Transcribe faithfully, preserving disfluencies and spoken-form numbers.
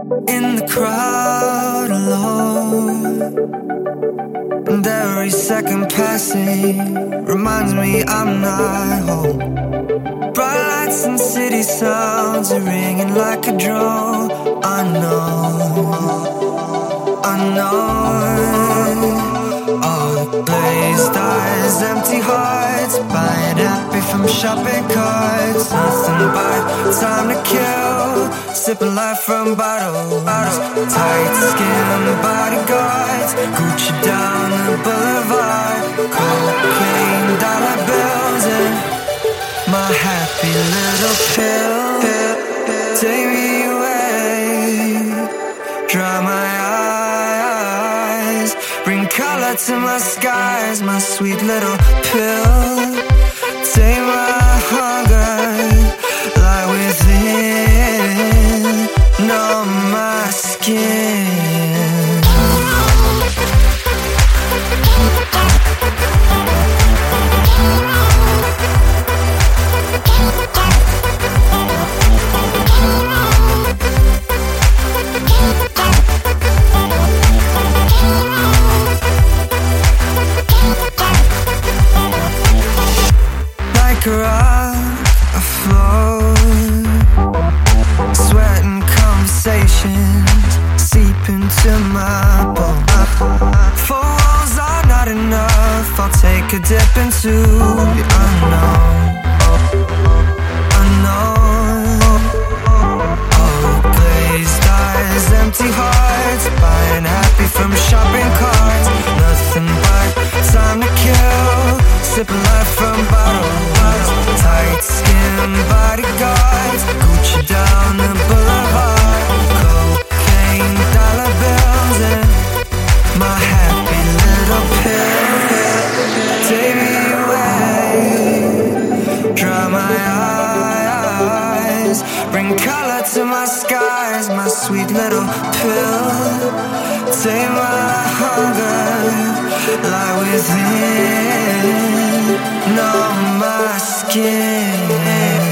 In the crowd alone, and every second passing reminds me I'm not home. Bright lights and city sounds are ringing like a drone. Unknown, unknown. All glazed eyes, empty hearts, buying happy from shopping carts. Nothing but time to kill, sipping life from bottles. Tight skin bodyguards, Gucci down the boulevard. Cocaine, dollar bills, and my happy little pill. Take me away, dry my eyes, bring color to my skies. My sweet little pill, take my hunger, lie within, numb my skin. Like a rock afloat, sweat and conversations seep into my bones. Four walls are not enough, I'll take a dip into the unknown. Unknown. Oh, glazed eyes, empty hearts, buying happy from shopping carts. Nothing but time to kill, sipping life from bottles. Tight skin bodyguards, Gucci down the boulevard. Cocaine, dollar bills, and my happy little pill. Take me away, dry my eyes, bring color to my skies. My sweet little pill, take my hunger, lie within, numb my skin.